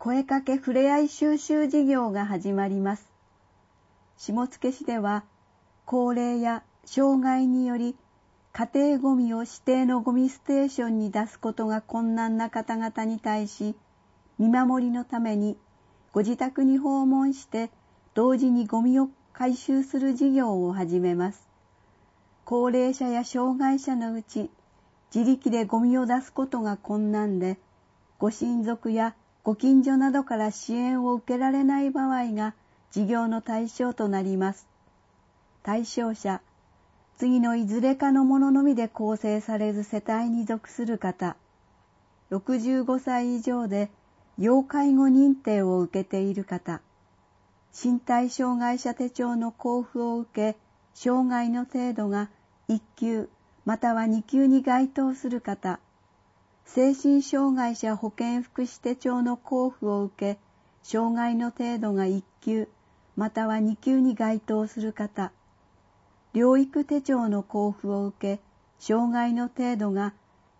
声かけふれあい収集事業が始まります。下野市では、高齢や障害により、家庭ごみを指定のゴミステーションに出すことが困難な方々に対し、見守りのためにご自宅に訪問して同時にゴミを回収する事業を始めます。高齢者や障害者のうち自力でゴミを出すことが困難で、ご親族やご近所などから支援を受けられない場合が事業の対象となります。対象者、次のいずれかのもののみで構成されず世帯に属する方、65歳以上で要介護認定を受けている方、身体障害者手帳の交付を受け、障害の程度が1級または2級に該当する方、精神障害者保健福祉手帳の交付を受け、障害の程度が1級または2級に該当する方、療育手帳の交付を受け、障害の程度が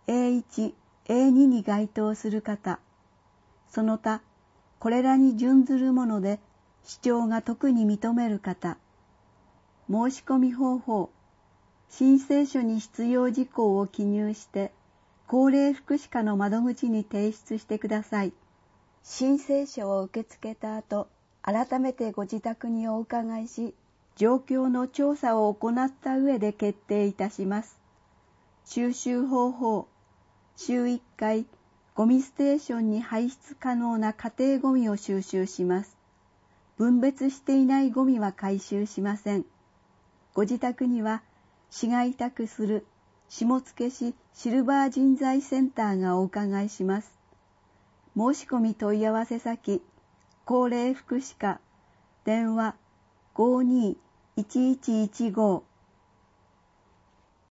A1、A2 に該当する方、その他、これらに準ずるもので、市長が特に認める方、申し込み方法、申請書に必要事項を記入して、高齢福祉課の窓口に提出してください。申請書を受け付けた後、改めてご自宅にお伺いし、状況の調査を行った上で決定いたします。収集方法、週1回、ゴミステーションに排出可能な家庭ゴミを収集します。分別していないゴミは回収しません。ご自宅には、市が委託する下野市シルバー人材センターがお伺いします。申し込み問い合わせ先、高齢福祉課、電話 52-1115